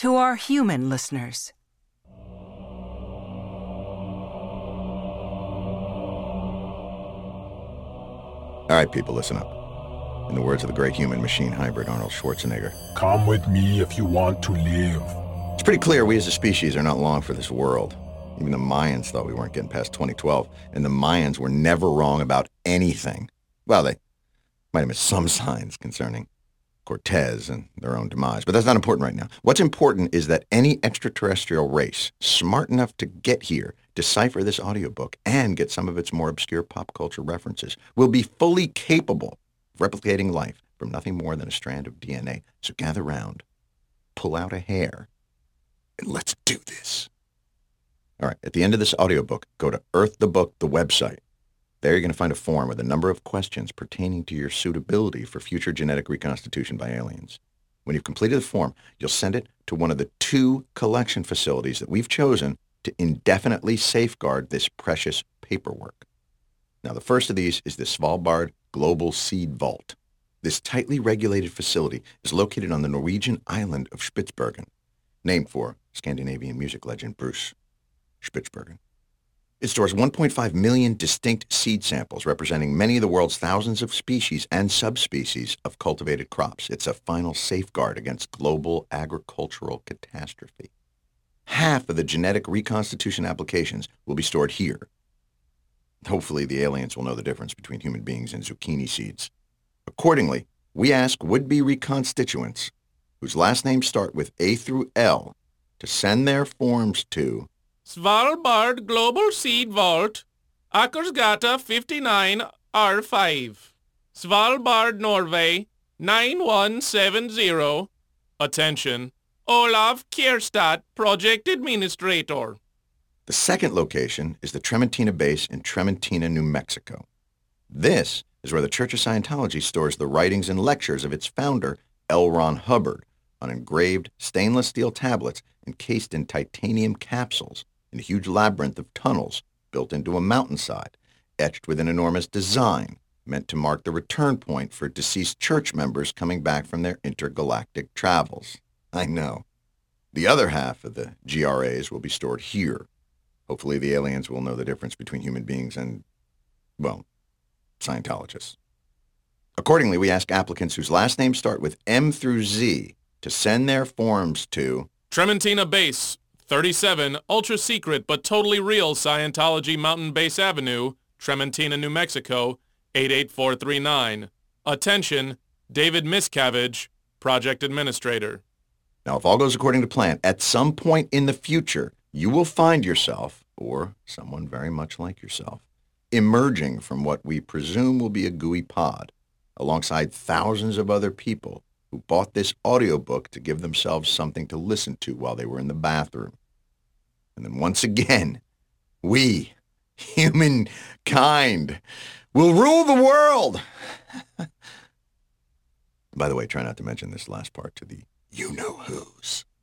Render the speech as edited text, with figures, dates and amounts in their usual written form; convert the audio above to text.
to our human listeners. All right, people, listen up. In the words of the great human machine hybrid Arnold Schwarzenegger, come with me if you want to live. It's pretty clear we as a species are not long for this world. Even the Mayans thought we weren't getting past 2012, and the Mayans were never wrong about anything. Well, they might have missed some signs concerning Cortez and their own demise, but that's not important right now. What's important is that any extraterrestrial race smart enough to get here, decipher this audiobook, and get some of its more obscure pop culture references will be fully capable of replicating life from nothing more than a strand of DNA. So gather round, pull out a hair, and let's do this. All right, at the end of this audiobook, go to Earth the Book, the website. There you're going to find a form with a number of questions pertaining to your suitability for future genetic reconstitution by aliens. When you've completed the form, you'll send it to one of the 2 collection facilities that we've chosen to indefinitely safeguard this precious paperwork. Now, the first of these is the Svalbard Global Seed Vault. This tightly regulated facility is located on the Norwegian island of Spitsbergen, named for Scandinavian music legend Bruce Spitsbergen. It stores 1.5 million distinct seed samples representing many of the world's thousands of species and subspecies of cultivated crops. It's a final safeguard against global agricultural catastrophe. Half of the genetic reconstitution applications will be stored here. Hopefully the aliens will know the difference between human beings and zucchini seeds. Accordingly, we ask would-be reconstituents whose last names start with A through L to send their forms to Svalbard Global Seed Vault, Akersgata 59 R5, Svalbard, Norway 9170. Attention, Olav Kierstad, Project Administrator. The second location is the Trementina Base in Trementina, New Mexico. This is where the Church of Scientology stores the writings and lectures of its founder, L. Ron Hubbard, on engraved stainless steel tablets encased in titanium capsules in a huge labyrinth of tunnels built into a mountainside, etched with an enormous design meant to mark the return point for deceased church members coming back from their intergalactic travels. I know. The other half of the GRAs will be stored here. Hopefully the aliens will know the difference between human beings and, well, Scientologists. Accordingly, we ask applicants whose last names start with M through Z to send their forms to Trementina Base, 37 Ultra Secret but Totally Real Scientology Mountain Base Avenue, Trementina, New Mexico, 88439. Attention, David Miscavige, Project Administrator. Now, if all goes according to plan, at some point in the future, you will find yourself, or someone very much like yourself, emerging from what we presume will be a gooey pod, alongside thousands of other people who bought this audiobook to give themselves something to listen to while they were in the bathroom. And then once again, we, humankind, will rule the world. By the way, try not to mention this last part to the you-know-whos.